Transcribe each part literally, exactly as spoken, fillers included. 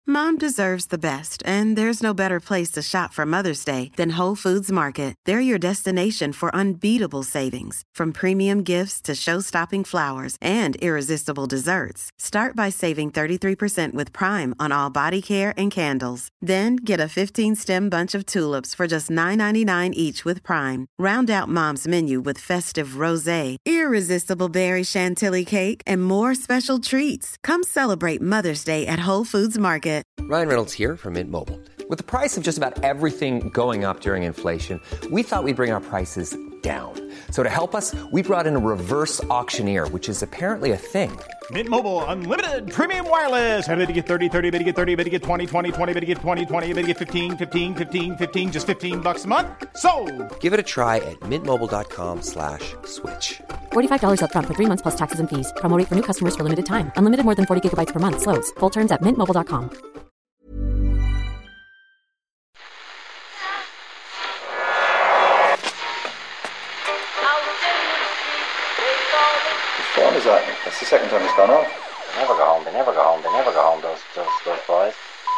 Mom deserves the best, and there's no better place to shop for Mother's Day than Whole Foods Market. They're your destination for unbeatable savings, from premium gifts to show-stopping flowers and irresistible desserts. Start by saving thirty-three percent with Prime on all body care and candles. Then get a fifteen-stem bunch of tulips for just nine ninety-nine each with Prime. Round out Mom's menu with festive rosé, irresistible berry chantilly cake, and more special treats. Come celebrate Mother's Day at Whole Foods Market. Ryan Reynolds here from Mint Mobile. With the price of just about everything going up during inflation, we thought we'd bring our prices down. So to help us, we brought in a reverse auctioneer, which is apparently a thing. Mint Mobile Unlimited Premium Wireless. How to get thirty, thirty, how to get thirty, how to get twenty, twenty, twenty, how to get twenty, twenty, how to get fifteen, fifteen, fifteen, fifteen, just fifteen bucks a month? Sold! Give it a try at mintmobile.com slash switch. forty-five dollars up front for three months plus taxes and fees. Promo rate for new customers for limited time. Unlimited more than forty gigabytes per month. Slows full terms at mint mobile dot com. What time is that? That's the second time it's gone off. They never go home, they never go home, they never go home, those, those, those boys.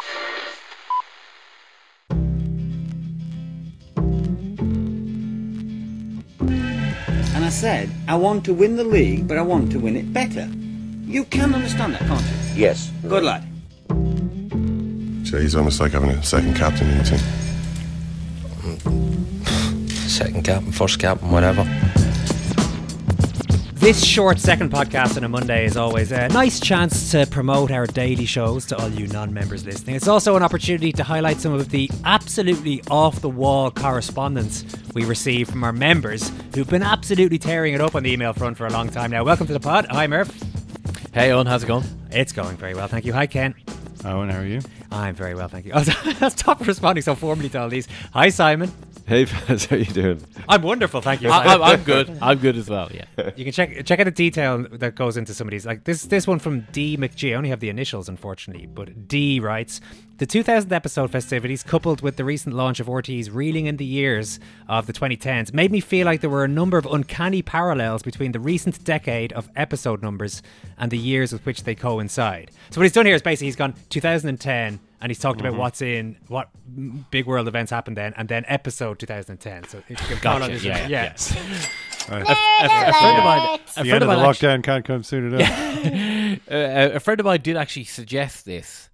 And I said, I want to win the league, but I want to win it better. You can understand that, can't you? Yes. Good lad. So he's almost like having a second captain in the team. Second captain, first captain, whatever. This short second podcast on a Monday is always a nice chance to promote our daily shows to all you non-members listening. It's also an opportunity to highlight some of the absolutely off-the-wall correspondence we receive from our members who've been absolutely tearing it up on the email front for a long time now. Welcome to the pod. Hi, Murph. Hey, Owen. How's it going? It's going very well, thank you. Hi, Ken. Owen, how are you? I'm very well, thank you. Oh, that's top responding so formally to all these. Hi, Simon. Hey, fellas, how you doing? I'm wonderful, thank you. I, I'm good. I'm good as well. Yeah. You can check check out the detail that goes into some of these. Like this this one from D McG. I only have the initials, unfortunately, but D writes: the two thousandth episode festivities, coupled with the recent launch of R T E's Reeling in the Years of the twenty tens, made me feel like there were a number of uncanny parallels between the recent decade of episode numbers and the years with which they coincide. So what he's done here is basically he's gone two thousand ten. And he's talked mm-hmm. about what's in, what big world events happened then, and then episode two thousand ten. So if you can gotcha. on this, yeah, yeah. yeah. Right. A, a, a friend of mine, a the friend end of of mine the actually, lockdown can't come soon enough. Yeah. uh, a friend of mine did actually suggest this.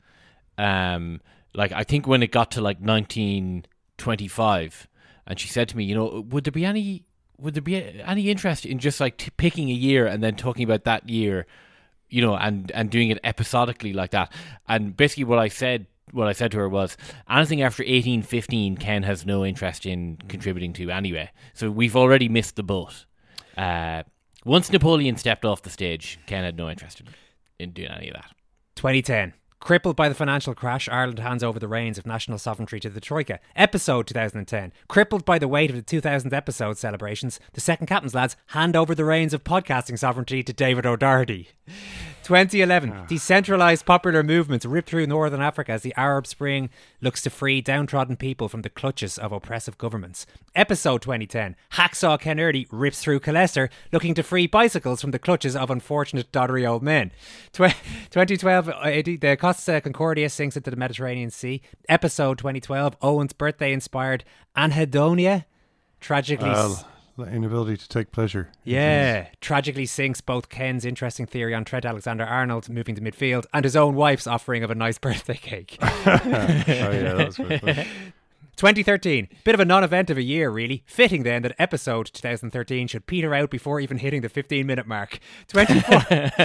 Um, like I think when it got to like nineteen twenty-five, and she said to me, you know, would there be any, would there be any interest in just like t- picking a year and then talking about that year, you know, and and doing it episodically like that? And basically, what I said. What I said to her was, anything after eighteen fifteen, Ken has no interest in contributing to anyway. So we've already missed the boat. Uh, once Napoleon stepped off the stage, Ken had no interest in, in doing any of that. twenty ten. Crippled by the financial crash, Ireland hands over the reins of national sovereignty to the Troika. Episode two thousand ten. Crippled by the weight of the two thousandth episode celebrations, the second captain's lads hand over the reins of podcasting sovereignty to David O'Doherty. twenty eleven. Oh. Decentralised popular movements rip through Northern Africa as the Arab Spring looks to free downtrodden people from the clutches of oppressive governments. Episode twenty ten. Hacksaw Ken Early rips through Killester looking to free bicycles from the clutches of unfortunate doddery old men. Tw- twenty twelve. Uh, the Costa Concordia sinks into the Mediterranean Sea. Episode twenty twelve. Owen's birthday inspired anhedonia tragically... Well, the inability to take pleasure. Yeah, tragically sinks both Ken's interesting theory on Trent Alexander-Arnold moving to midfield and his own wife's offering of a nice birthday cake. Oh yeah, that was quite funny. twenty thirteen. Bit of a non-event of a year, really. Fitting then that episode twenty thirteen should peter out before even hitting the fifteen minute mark. twenty-four.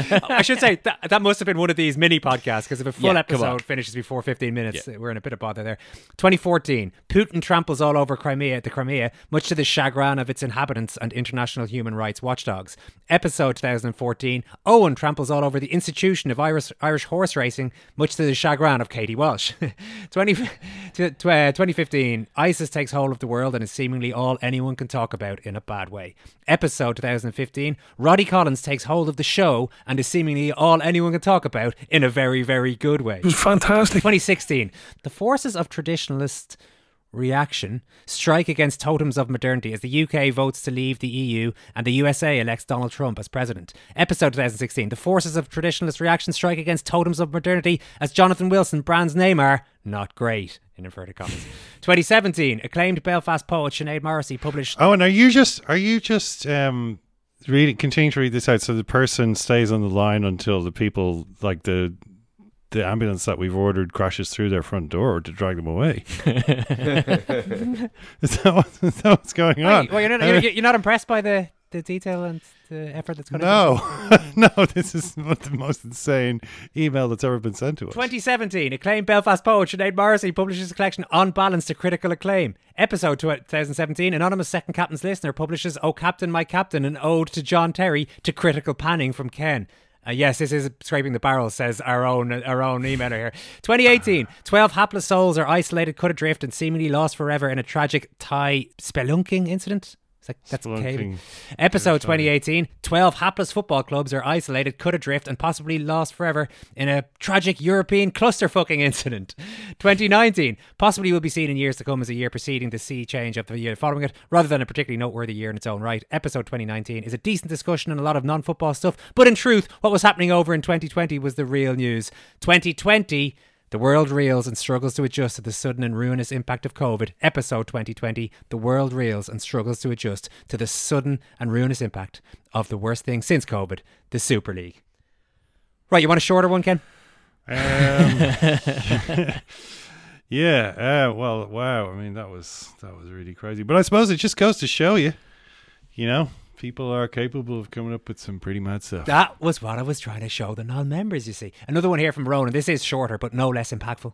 I should say, that, that must have been one of these mini podcasts, because if a full yeah, episode finishes before fifteen minutes, yeah. we're in a bit of bother there. twenty fourteen. Putin tramples all over Crimea, the Crimea, much to the chagrin of its inhabitants and international human rights watchdogs. Episode twenty fourteen. Owen tramples all over the institution of Irish, Irish horse racing, much to the chagrin of Katie Walsh. twenty, twenty fifteen. ISIS takes hold of the world and is seemingly all anyone can talk about in a bad way. Episode twenty fifteen. Roddy Collins takes hold of the show and is seemingly all anyone can talk about in a very, very good way. It was fantastic. twenty sixteen. The forces of traditionalist reaction strike against totems of modernity as the U K votes to leave the E U and the U S A elects Donald Trump as president. Episode twenty sixteen. The forces of traditionalist reaction strike against totems of modernity as Jonathan Wilson brands Neymar not great, in inverted commas. twenty seventeen. Acclaimed Belfast poet Sinead Morrissey published... Oh, and are you just... Are you just... Um, reading, continue to read this out so the person stays on the line until the people, like the... the ambulance that we've ordered crashes through their front door to drag them away. is, that what, is that what's going on? Wait, well, you're, not, you're, you're not impressed by the, the detail and the effort that's going no. into No, no, this is the most insane email that's ever been sent to us. twenty seventeen. Acclaimed Belfast poet Sinead Morrissey publishes a collection On Balance to Critical Acclaim. Episode twenty seventeen. Anonymous Second Captain's Listener publishes Oh Captain, My Captain, an ode to John Terry to critical panning from Ken. Uh, yes, this is scraping the barrel, says our own our own emailer here. twenty eighteen. twelve hapless souls are isolated, cut adrift and seemingly lost forever in a tragic Thai spelunking incident. It's like, that's caving. Episode twenty eighteen. twelve hapless football clubs are isolated, cut adrift and possibly lost forever in a tragic European clusterfucking incident. twenty nineteen. Possibly will be seen in years to come as a year preceding the sea change of the year following it, rather than a particularly noteworthy year in its own right. Episode twenty nineteen is a decent discussion and a lot of non-football stuff, but in truth, what was happening over in twenty twenty was the real news. twenty twenty... The world reels and struggles to adjust to the sudden and ruinous impact of COVID. Episode twenty twenty. The world reels and struggles to adjust to the sudden and ruinous impact of the worst thing since COVID, the Super League. Right, you want a shorter one, Ken? Um, yeah. Uh, well, wow. I mean, that was that was really crazy. But I suppose it just goes to show you, you know, people are capable of coming up with some pretty mad stuff. That was what I was trying to show the non-members, you see. Another one here from Ronan. This is shorter, but no less impactful.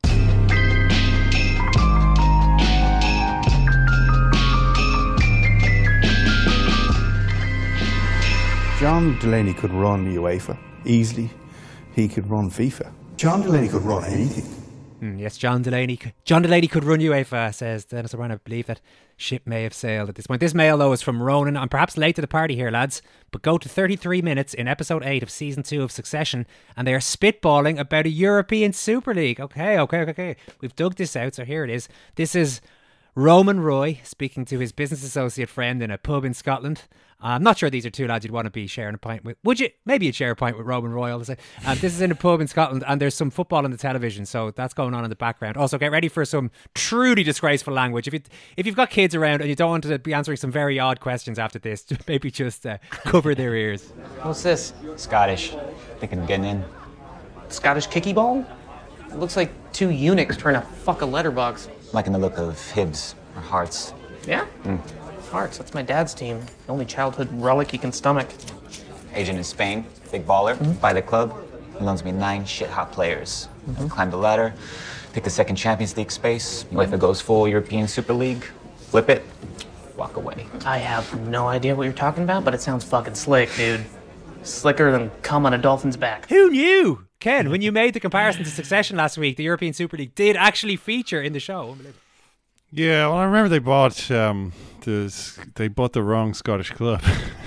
John Delaney could run UEFA easily. He could run FIFA. John Delaney could run anything. Mm, yes, John Delaney. John Delaney could run UEFA, says Dennis O'Brien. I believe that ship may have sailed at this point. This mail, though, is from Ronan. I'm perhaps late to the party here, lads, but go to thirty-three minutes in episode eight of season two of Succession, and they are spitballing about a European Super League. Okay, okay, okay. We've dug this out, so here it is. This is Roman Roy speaking to his business associate friend in a pub in Scotland. I'm not sure these are two lads you'd want to be sharing a pint with. Would you? Maybe you'd share a pint with Roman Roy, I'll say. Um, this is in a pub in Scotland, and there's some football on the television, so that's going on in the background. Also, get ready for some truly disgraceful language. If, you, if you've got kids around and you don't want to be answering some very odd questions after this, maybe just uh, cover their ears. What's this? Scottish. Thinking of getting in. Scottish kicky ball? It looks like two eunuchs trying to fuck a letterbox. Liking the look of Hibs or Hearts. Yeah? Mm. Hearts, that's my dad's team. The only childhood relic he can stomach. Agent in Spain, big baller, mm-hmm. By the club. He loans me nine shit-hot players. Mm-hmm. Climb the ladder, pick the second Champions League space. If it goes full European Super League, flip it, walk away. I have no idea what you're talking about, but it sounds fucking slick, dude. Slicker than cum on a dolphin's back. Who knew? Ken, when you made the comparison to Succession last week, the European Super League did actually feature in the show. Yeah, well, I remember they bought um, the they bought the wrong Scottish club.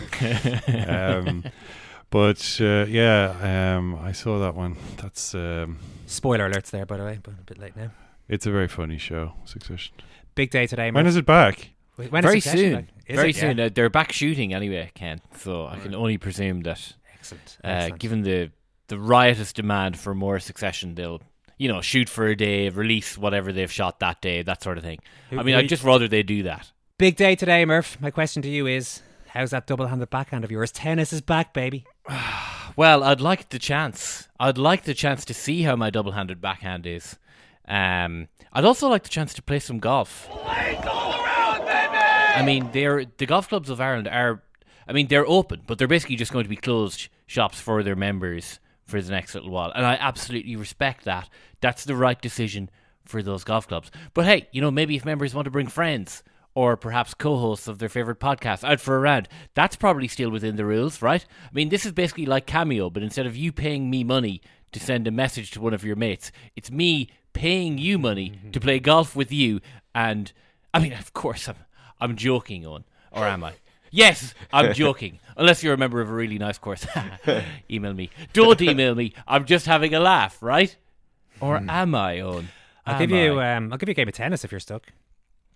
um, but uh, yeah, um, I saw that one. That's um, spoiler alerts there, by the way, but a bit late now. It's a very funny show, Succession. Big day today. When is it back? When very is soon. Back? Is very it? soon. Yeah. Uh, they're back shooting anyway, Ken. So I can only presume that, excellent. Uh, excellent. given the the riotous demand for more Succession, they'll. You know, shoot for a day, release whatever they've shot that day, that sort of thing. I mean, I'd just rather they do that. Big day today, Murph. My question to you is, how's that double-handed backhand of yours? Tennis is back, baby. Well, I'd like the chance. I'd like the chance to see how my double-handed backhand is. Um, I'd also like the chance to play some golf. Play all around, baby! I mean, they're the golf clubs of Ireland are, I mean, they're open, but they're basically just going to be closed shops for their members for the next little while, and I absolutely respect that. That's the right decision for those golf clubs. But hey, you know, maybe if members want to bring friends or perhaps co-hosts of their favourite podcast out for a round, that's probably still within the rules, right? I mean, this is basically like Cameo, but instead of you paying me money to send a message to one of your mates, it's me paying you money mm-hmm. to play golf with you. And I mean, of course, I'm I'm joking, on, or am I? Yes, I'm joking. Unless you're a member of a really nice course. Email me. Don't email me. I'm just having a laugh, right? Or am I, Owen? I'll am give you I? um, I'll give you a game of tennis if you're stuck.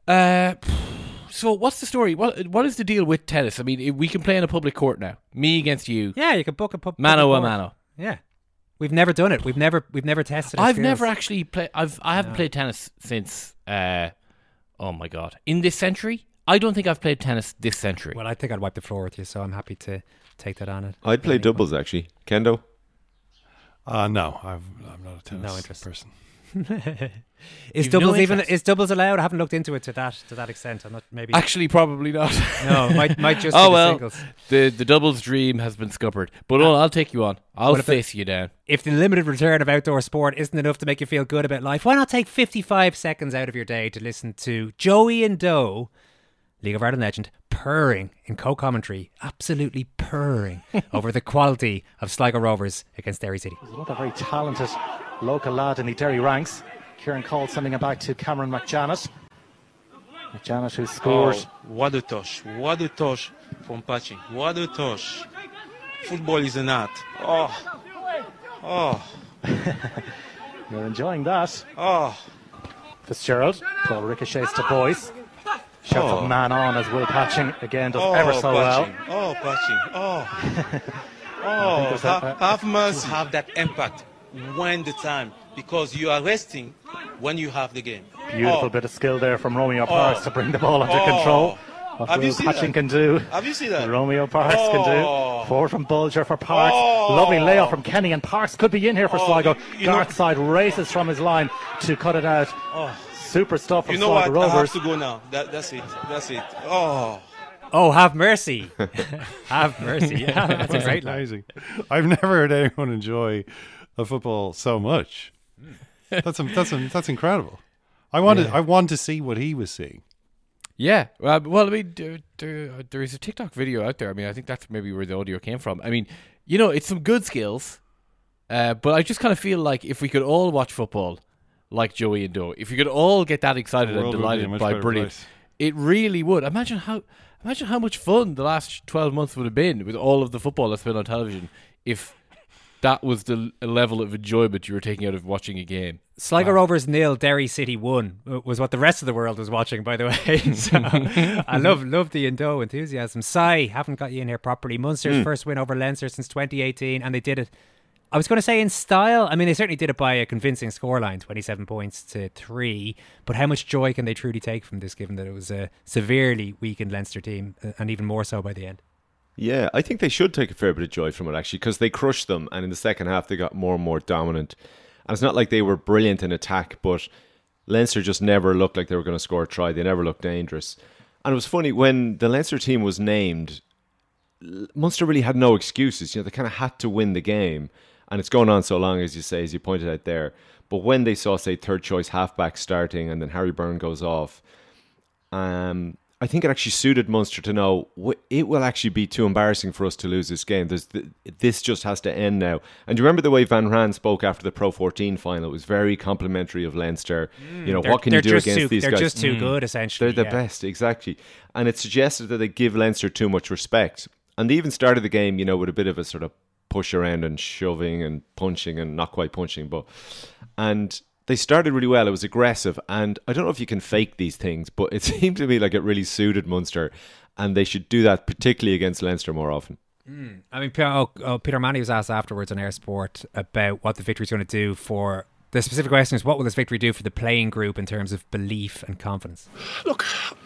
Uh, so what's the story? What What is the deal with tennis? I mean, we can play in a public court now. Me against you. Yeah, you can book a pub- mano a public mano. court. Yeah, we've never done it. We've never we've never tested. Our I've skills. never actually played. I've I haven't No. played tennis since. Uh, oh my god! In this century, I don't think I've played tennis this century. Well, I think I'd wipe the floor with you, so I'm happy to take that on it. I'd play doubles actually. Kendo. Uh, no, I've, I'm not a tennis No interest. person. Is You've no doubles even interest? is doubles allowed? I haven't looked into it to that to that extent. I'm not maybe Actually, probably not. No, it might might just oh be the well, singles. the the doubles dream has been scuppered. But oh, I'll take you on. I'll What if face you down. If the limited return of outdoor sport isn't enough to make you feel good about life, why not take fifty-five seconds out of your day to listen to Joey and Doe, League of Ireland legend, purring in co-commentary, absolutely purring over the quality of Sligo Rovers against Derry City. There's another very talented local lad in the Derry ranks. Kieran Cole sending it back to Cameron McJanet. McJanet who scored. Oh, what a touch. What a touch from Patching. What a touch. Football is an art. Oh. Oh. You're enjoying that. Oh. Fitzgerald. Ball ricochets to Boyce. Shouts Oh. of man on as Will Patching again does Oh, ever so Patching. well. Oh, Patching. Oh. I think Oh. there's a- Ha- have mercy. Have that impact when the time. Because you are resting when you have the game. Beautiful Oh. bit of skill there from Romeo Oh. Parks to bring the ball under Oh. control. What Have you Will seen Patching that? can do. Have you seen that? Romeo Parks Oh. can do. Forward from Bulger for Parks. Oh. Lovely layoff from Kenny, and Parks could be in here for Oh, Sligo. you know- Garth side races from his line to cut it out. Oh. Super stuff from You know what? Sligo I have Rovers. to go now. That, that's it. That's it. Oh. Oh, have mercy. Have mercy. Yeah, that's a great line. Amazing. I've never heard anyone enjoy a football so much. That's that's that's incredible. I wanted Yeah. I want to see what he was seeing. Yeah, well, well I mean, there, there, there is a TikTok video out there. I mean, I think that's maybe where the audio came from. I mean, you know, it's some good skills, uh, but I just kind of feel like if we could all watch football like Joey and Doe, if we could all get that excited The and world would be a delighted much by better brilliant, place. it really would. Imagine how imagine how much fun the last twelve months would have been with all of the football that's been on television if that was the l- level of enjoyment you were taking out of watching a game. Sligo Rovers nil, Derry City one uh, was what the rest of the world was watching, by the way. So I love love the Indo enthusiasm. Sai, haven't got you in here properly. Munster's Mm. first win over Leinster since twenty eighteen, and they did it, I was going to say in style. I mean, they certainly did it by a convincing scoreline, twenty-seven points to three. But how much joy can they truly take from this, given that it was a severely weakened Leinster team, uh, and even more so by the end? Yeah, I think they should take a fair bit of joy from it, actually, because they crushed them, and in the second half they got more and more dominant. And it's not like they were brilliant in attack, but Leinster just never looked like they were going to score a try. They never looked dangerous. And it was funny, when the Leinster team was named, Munster really had no excuses. You know, they kind of had to win the game. And it's going on so long, as you say, as you pointed out there. But when they saw, say, third choice halfback starting and then Harry Byrne goes off, um, I think it actually suited Munster to know wh- it will actually be too embarrassing for us to lose this game. There's th- this just has to end now. And do you remember the way Van Raan spoke after the Pro fourteen final? It was very complimentary of Leinster. Mm, you know, they're- what can you they're do just against too- these they're guys? just too Mm. good, essentially, They're the yeah. best, exactly. And it suggested that they give Leinster too much respect. And they even started the game, you know, with a bit of a sort of push around and shoving and punching and not quite punching, but and they started really well. It was aggressive, and I don't know if you can fake these things, but it seemed to me like it really suited Munster, and they should do that particularly against Leinster more often. Mm. I mean, P- oh, oh, Peter Manny was asked afterwards on Air Sport about what the victory's going to do for the specific question is, what will this victory do for the playing group in terms of belief and confidence? Look,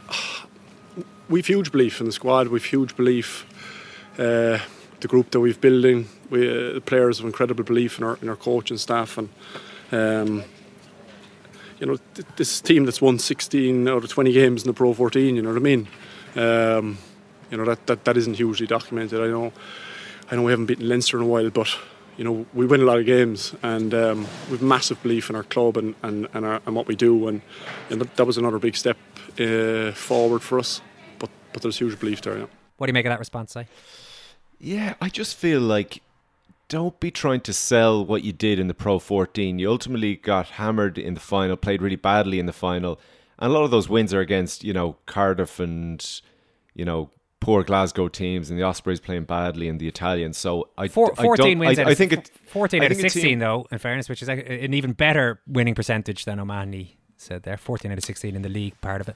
we've huge belief in the squad. We've huge belief. Uh, the group that we've building, we uh, the players have incredible belief in our in our coach and staff, and um, you know th- this team that's won sixteen out of twenty games in the Pro fourteen. You know what I mean? Um, you know that, that that isn't hugely documented. I know, I know we haven't beaten Leinster in a while, but you know we win a lot of games, and um, we've massive belief in our club and and and, our, and what we do, and, and that was another big step uh, forward for us. But but there's huge belief there. Yeah. What do you make of that response, Si? Yeah, I just feel like don't be trying to sell what you did in the Pro fourteen. You ultimately got hammered in the final, played really badly in the final. And a lot of those wins are against, you know, Cardiff and, you know, poor Glasgow teams, and the Ospreys playing badly, and the Italians. So I, Four, I fourteen don't, wins I, out I of, think it, fourteen I out of think a sixteen, team- though, in fairness, which is an even better winning percentage than O'Mahony said there. fourteen out of sixteen in the league, part of it.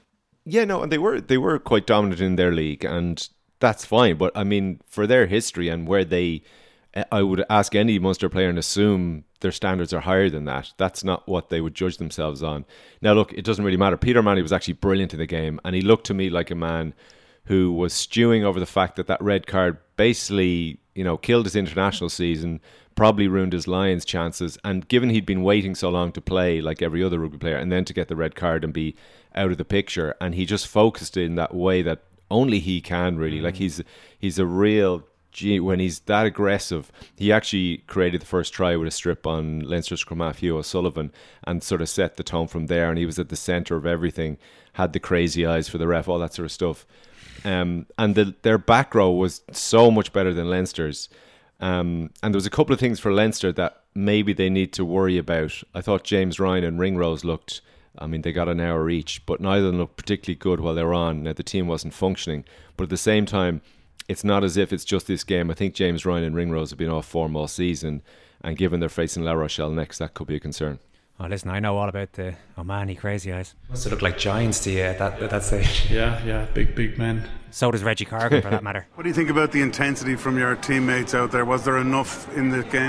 Yeah, no, and they were they were quite dominant in their league, and that's fine. But I mean, for their history and where they, I would ask any Munster player and assume their standards are higher than that. That's not what they would judge themselves on. Now, look, it doesn't really matter. Peter O'Mahony was actually brilliant in the game, and he looked to me like a man who was stewing over the fact that that red card basically, you know, killed his international season, probably ruined his Lions chances, and given he'd been waiting so long to play like every other rugby player and then to get the red card and be out of the picture, and he just focused in that way that only he can really. Mm. Like he's he's a real G, when he's that aggressive. He actually created the first try with a strip on Leinster scrum half Hugh O'Sullivan and sort of set the tone from there, and he was at the centre of everything, had the crazy eyes for the ref, all that sort of stuff. Um, and the, their back row was so much better than Leinster's. Um, and there was a couple of things for Leinster that maybe they need to worry about. I thought James Ryan and Ringrose looked, I mean, they got an hour each, but neither of them looked particularly good while they were on. Now, the team wasn't functioning. But at the same time, it's not as if it's just this game. I think James Ryan and Ringrose have been off form all season, and given they're facing La Rochelle next, that could be a concern. Oh, listen, I know all about the O'Mahony crazy eyes. Must have looked like giants to you at that, at that stage. Yeah, yeah, big, big men. So does Reggie Cargan, for that matter. What do you think about the intensity from your teammates out there? Was there enough in the game?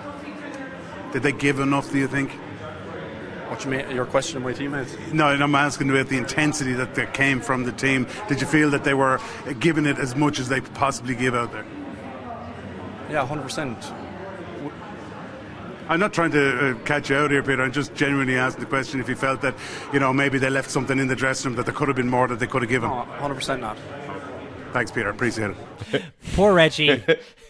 Did they give enough, do you think? What you mean, your question of my teammates? No, I'm asking about the intensity that, that came from the team. Did you feel that they were giving it as much as they could possibly give out there? Yeah, one hundred percent. I'm not trying to uh, catch you out here, Peter. I'm just genuinely asking the question if you felt that, you know, maybe they left something in the dressing room that there could have been more that they could have given. No, one hundred percent not. Thanks, Peter. Appreciate it. Poor Reggie.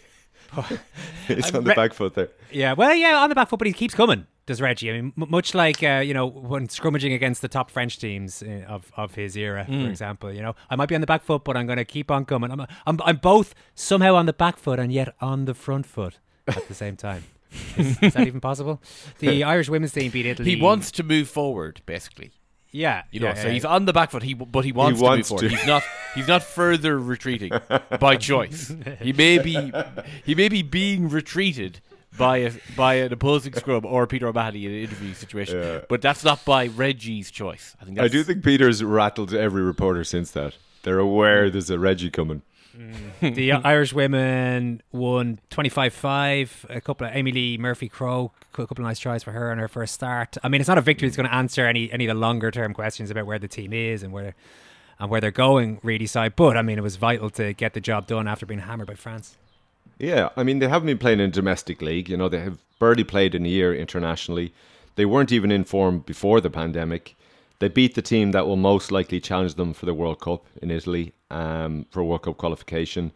He's on the back foot there. Yeah, well, yeah, on the back foot, but he keeps coming, does Reggie. I mean, m- much like, uh, you know, when scrummaging against the top French teams uh, of, of his era, mm. for example, you know, I might be on the back foot, but I'm going to keep on coming. I'm, I'm, I'm both somehow on the back foot and yet on the front foot at the same time. Is, is that even possible? The Irish women's team beat Italy. He wants to move forward, basically. Yeah, you know. yeah, so yeah. he's on the back foot. He but he wants, he wants to move forward. to. He's not. He's not further retreating by choice. He may be. He may be being retreated by a by an opposing scrum or Peter O'Mahony in an interview situation. Yeah. But that's not by Reggie's choice. I think. That's, I do think Peter's rattled every reporter since that. They're aware there's a Reggie coming. Mm. The Irish women won twenty-five five. A couple of Amy Lee Murphy-Crowe, a couple of nice tries for her on her first start. I mean, it's not a victory that's going to answer any any of the longer term questions about where the team is and where and where they're going, really, side. But I mean, it was vital to get the job done after being hammered by France. Yeah, I mean, they haven't been playing in domestic league. You know, they have barely played in a year internationally. They weren't even in form before the pandemic. They beat the team that will most likely challenge them for the World Cup in Italy, um, for World Cup qualification.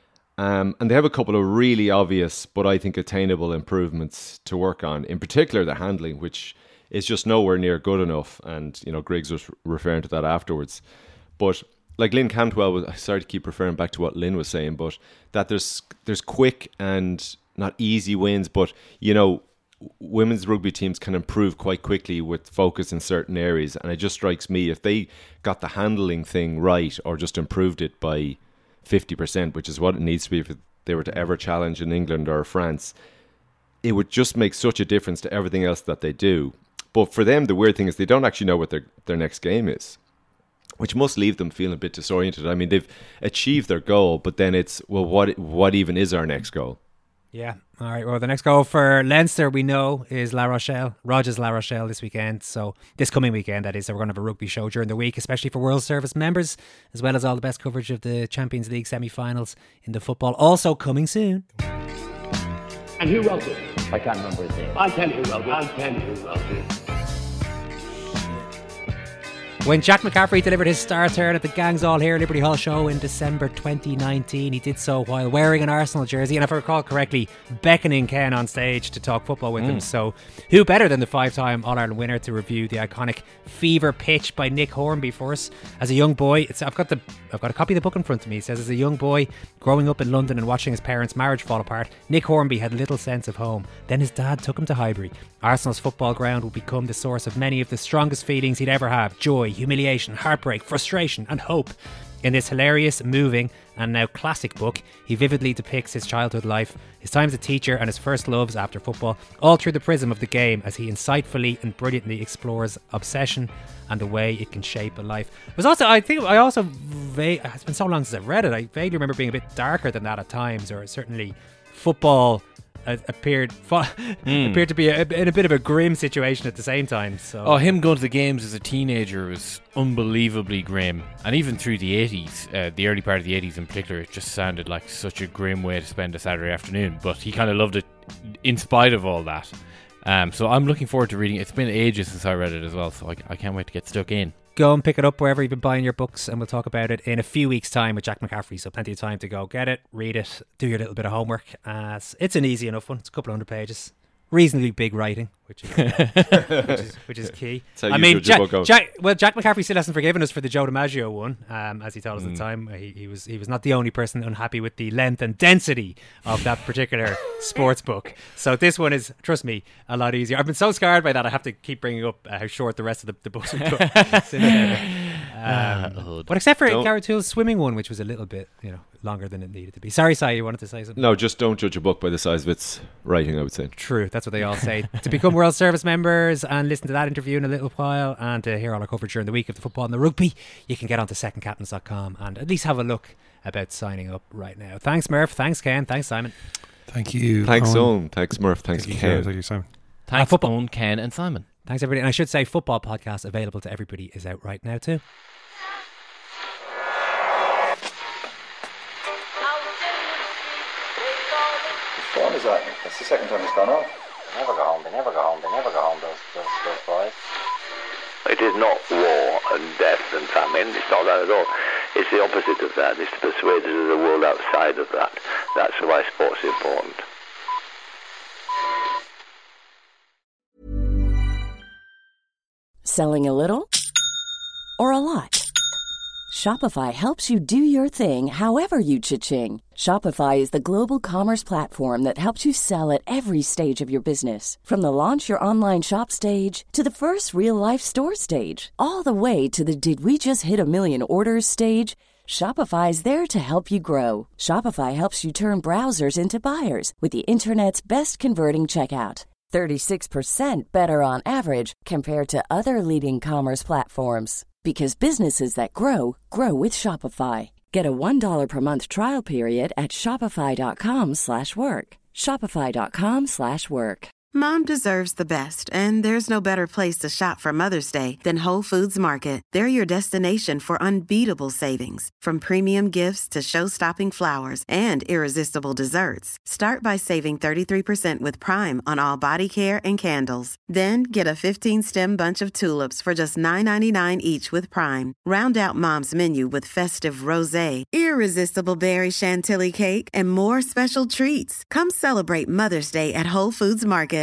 Um, and they have a couple of really obvious, but I think attainable improvements to work on. In particular, the handling, which is just nowhere near good enough. And, you know, Griggs was referring to that afterwards. But like Lynn Cantwell was, sorry to keep referring back to what Lynn was saying, but that there's there's quick and not easy wins, but, you know, women's rugby teams can improve quite quickly with focus in certain areas, and it just strikes me if they got the handling thing right or just improved it by fifty percent, which is what it needs to be if they were to ever challenge in England or France, it would just make such a difference to everything else that they do. But for them, the weird thing is they don't actually know what their their next game is, which must leave them feeling a bit disoriented. I mean, they've achieved their goal, but then it's, well, what what even is our next goal? Yeah. All right. Well, the next goal for Leinster, we know, is La Rochelle. Rogers La Rochelle this weekend. So this coming weekend, that is. So we're going to have a rugby show during the week, especially for World Service members, as well as all the best coverage of the Champions League semi-finals in the football. Also coming soon. And who wrote it? I can't remember his name. I'll tell you who wrote it. I'll tell you who wrote it. When Jack McCaffrey delivered his star turn at the Gangs All Here Liberty Hall show in December twenty nineteen, he did so while wearing an Arsenal jersey and, if I recall correctly, beckoning Ken on stage to talk football with mm. him. So who better than the five-time All-Ireland winner to review the iconic Fever pitch by Nick Hornby for us? As a young boy, it's, I've got the I've got a copy of the book in front of me. It says, as a young boy growing up in London and watching his parents' marriage fall apart, Nick Hornby had little sense of home. Then his dad took him to Highbury. Arsenal's football ground would become the source of many of the strongest feelings he'd ever have: joy, humiliation, heartbreak, frustration and hope. In this hilarious, moving, and now classic book, he vividly depicts his childhood life, his time as a teacher, and his first loves after football, all through the prism of the game as he insightfully and brilliantly explores obsession and the way it can shape a life. It was also, I think, I also, va- it's been so long since I've read it, I vaguely remember being a bit darker than that at times, or certainly football uh, appeared fo- Mm. appeared to be a, in a bit of a grim situation at the same time. So, Oh, him going to the games as a teenager was unbelievably grim. And even through the eighties, uh, the early part of the eighties in particular, it just sounded like such a grim way to spend a Saturday afternoon. But he kind of loved it in spite of all that. Um, so I'm looking forward to reading it. It's been ages since I read it as well, so I, I can't wait to get stuck in. Go and pick it up wherever you've been buying your books, and we'll talk about it in a few weeks' time with Jack McCaffrey. So plenty of time to go get it, read it, do your little bit of homework. Uh, it's, it's an easy enough one. It's a couple of hundred pages. Reasonably big writing, which is uh, which is, which is key. That's how I you mean, judge your Jack, book out. Jack, well, Jack McCaffrey still hasn't forgiven us for the Joe DiMaggio one, um, as he told us at the Mm. time. He, he was he was not the only person unhappy with the length and density of that particular sports book. So this one is, trust me, a lot easier. I've been so scarred by that, I have to keep bringing up uh, how short the rest of the, the books are. um, but except for Don't- Garrett Toole's swimming one, which was a little bit, you know, longer than it needed to be. Sorry, Si, you wanted to say something? No, just don't judge a book by the size of its writing, I would say. True, that's what they all say. To become World Service members and listen to that interview in a little while and to hear all our coverage during the week of the football and the rugby, you can get onto second captains dot com and at least have a look about signing up right now. Thanks, Murph. Thanks, Ken. Thanks, Simon. Thank you. Thanks, Owen. Owen. Thanks, Murph. Thanks, Thank you, Ken. Thank you, Simon. Thanks, football. Owen, Ken, and Simon. Thanks, everybody. And I should say, football podcast available to everybody is out right now, too. Whose phone is that? That's the second time it's gone off. They never go home, they never go home, they never go home, those, those, those boys. It is not war and death and famine, it's not that at all. It's the opposite of that, it's to persuade us of the world outside of that. That's why sport's important. Selling a little or a lot? Shopify helps you do your thing however you cha-ching. Shopify is the global commerce platform that helps you sell at every stage of your business. From the launch your online shop stage to the first real-life store stage, all the way to the did we just hit a million orders stage. Shopify is there to help you grow. Shopify helps you turn browsers into buyers with the internet's best converting checkout. thirty-six percent better on average compared to other leading commerce platforms. Because businesses that grow, grow with Shopify. Get a one dollar per month trial period at shopify.com slash work. Shopify.com slash work. Mom deserves the best, and there's no better place to shop for Mother's Day than Whole Foods Market. They're your destination for unbeatable savings, from premium gifts to show-stopping flowers and irresistible desserts. Start by saving thirty-three percent with Prime on all body care and candles. Then get a fifteen-stem bunch of tulips for just nine ninety-nine each with Prime. Round out Mom's menu with festive rosé, irresistible berry chantilly cake, and more special treats. Come celebrate Mother's Day at Whole Foods Market.